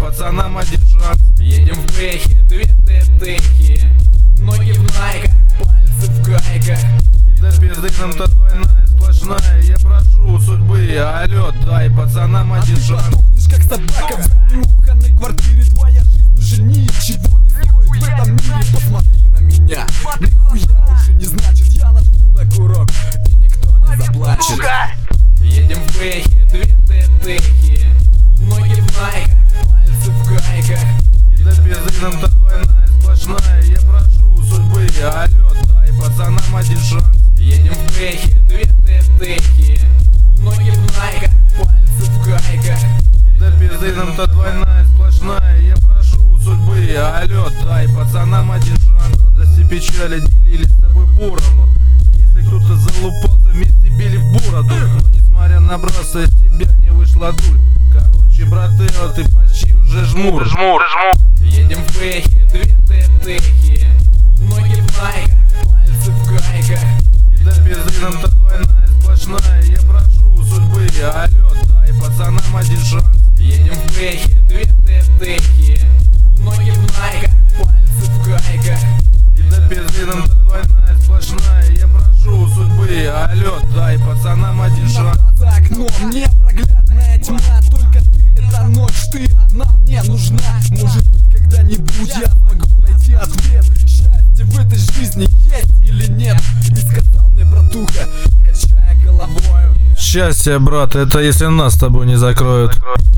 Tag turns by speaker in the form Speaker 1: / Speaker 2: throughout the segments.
Speaker 1: пацанам один шанс.
Speaker 2: Едем в бэхе, две ТТхи, ноги в найках, пальцы в гайках.
Speaker 1: И до пизды нам-то двойная сплошная. Я прошу у судьбы, алло, дай пацанам один шанс.
Speaker 2: Подохнешь как собака в нюханной квартире. Твоя жизнь уже ничего не стоит в этом мире. Посмотри на меня, нихуя уже не значит. Я нажму на курок и никто не заплачет. Едем в бэхе, две ТТхи, ноги в найках, пальцы в гайках.
Speaker 1: И до пизды нам-то двойная сплошная. Я прошу у судьбы, алло, дай пацанам один шанс.
Speaker 2: Едем в бэхе, две ТТхи, ноги в найках, пальцы в гайках.
Speaker 1: И до пизды нам-то двойная сплошная. Я прошу у судьбы, алло, дай пацанам один шанс. Радости печали делили с тобой поровну. Если кто-то залупался, вместе били в бороду. Но несмотря на бросы, из тебя не вышла дуль. Короче, браты, ты почти уже жмур.
Speaker 2: Едем в бэхе, две ТТхи, ноги в найках, пальцы в гайках.
Speaker 1: И до пизды нам-то двойная сплошная. Я прошу у судьбы, алло, дай пацанам один шанс.
Speaker 2: Едем в бэхе, две ТТхи, ноги в найках, пальцы в гайках.
Speaker 1: И до пизды нам-то двойная сплошная. Я прошу у судьбы, алло, дай пацанам один шанс.
Speaker 2: За окном непроглядная тьма, только ты, эта ночь, ты одна мне нужна. Может быть, когда-нибудь я смогу найти ответ. Счастье в этой жизни есть или нет? И сказал мне братуха, качая головою:
Speaker 1: Счастье, брат, это если нас с тобой не закроют.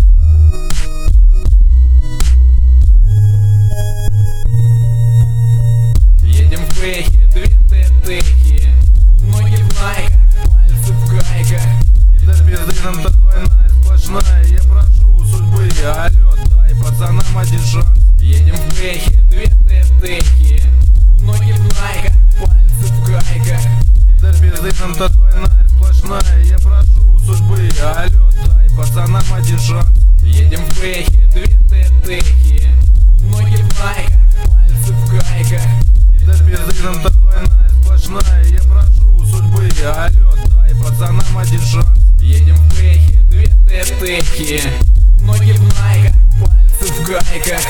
Speaker 2: едем в бэхе, две ТТхи, ноги в найках, пальцы в гайках.
Speaker 1: И до пизды нам-то двойная сплошная. Я прошу у судьбы, алло, дай пацанам один шанс.
Speaker 2: Едем в бэхе, две ТТхи, ноги в найках, пальцы в гайках.
Speaker 1: И до пизды нам-то двойная сплошная. Я прошу у судьбы, алло, дай пацанам один шанс.
Speaker 2: Едем в бэхе, две ТТхи, ноги в найках, пальцы в гайках.
Speaker 1: И до пизды нам-то двойная сплошная. Я прошу у судьбы, алло, дай пацанам один шанс.
Speaker 2: Едем в бэхе, две ТТхи, ноги в найках, пальцы в гайках.